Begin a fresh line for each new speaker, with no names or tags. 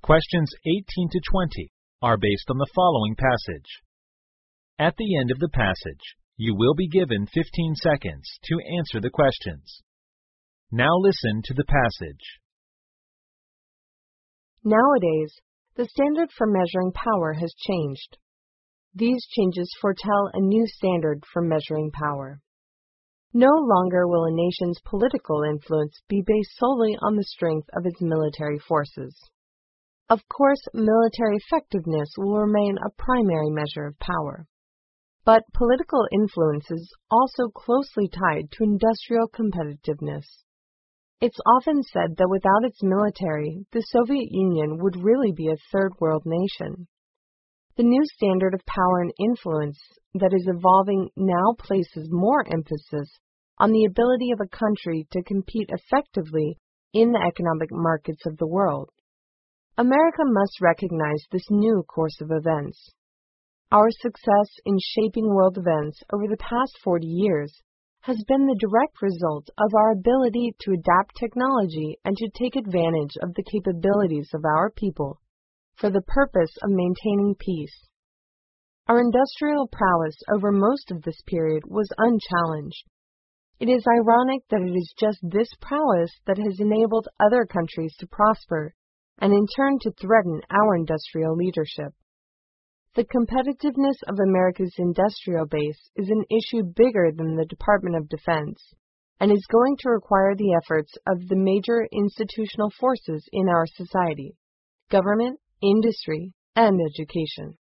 Questions 18 to 20 are based on the following passage. At the end of the passage, you will be given 15 seconds to answer the questions. Now listen to the passage.
Nowadays, the standard for measuring power has changed. These changes foretell a new standard for measuring power. No longer will a nation's political influence be based solely on the strength of its military forces. Of course, military effectiveness will remain a primary measure of power. But political influence is also closely tied to industrial competitiveness. It's often said that without its military, the Soviet Union would really be a third world nation. The new standard of power and influence that is evolving now places more emphasis on the ability of a country to compete effectively in the economic markets of the world. America must recognize this new course of events. Our success in shaping world events over the past 40 years has been the direct result of our ability to adapt technology and to take advantage of the capabilities of our people for the purpose of maintaining peace. Our industrial prowess over most of this period was unchallenged. It is ironic that it is just this prowess that has enabled other countries to prosper and in turn to threaten our industrial leadership. The competitiveness of America's industrial base is an issue bigger than the Department of Defense and is going to require the efforts of the major institutional forces in our society: government, industry, and education.